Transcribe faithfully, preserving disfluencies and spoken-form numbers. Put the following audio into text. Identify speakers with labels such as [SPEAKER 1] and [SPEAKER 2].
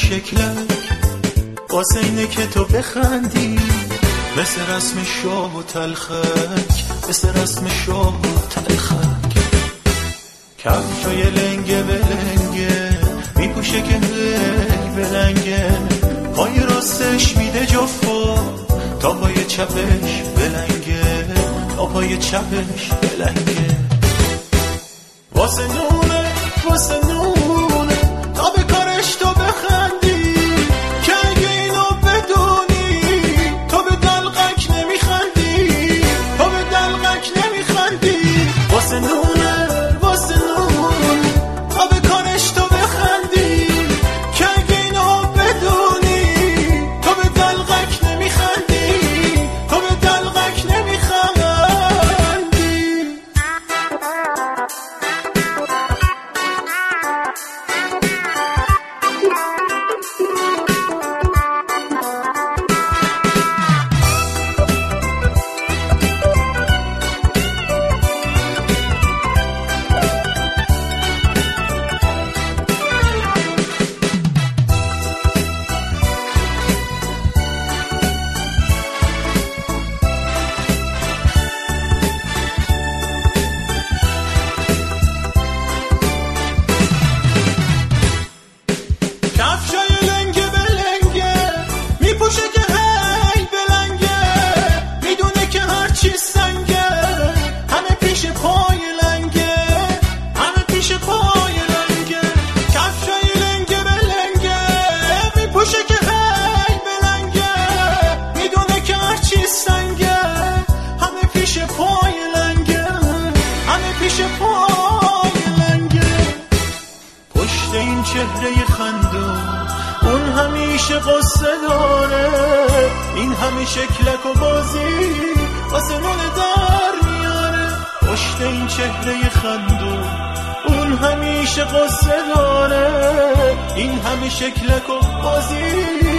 [SPEAKER 1] شکلک واسه اینه که تو بخندی، مثل رسم شاه و تلخک، مثل رسم شاه و تلخک. کفشای لنگه بلنگه میپوشه که هی بلنگه، پای راستش میده جفا تا پای چپش بلنگه، تا پای چپش بلنگه. واسه نونه واسه نونه تا به کارش تو بخندی، که اگه اینو بدونی تو به دلقک نمیخندی، تو به دلقک نمیخندی. واسه نونه واسه نونه تا به کارش تو بخندی، که اگه اینو بدونی تو به دلقک نمیخندی، تو به دلقک نمیخندی. پشت این چهره خندون اون همیشه قصه داره، این همه شکلک و بازی واسه نونه در میاره. پشت این چهره خندون اون همیشه قصه داره، این همه شکلک و بازی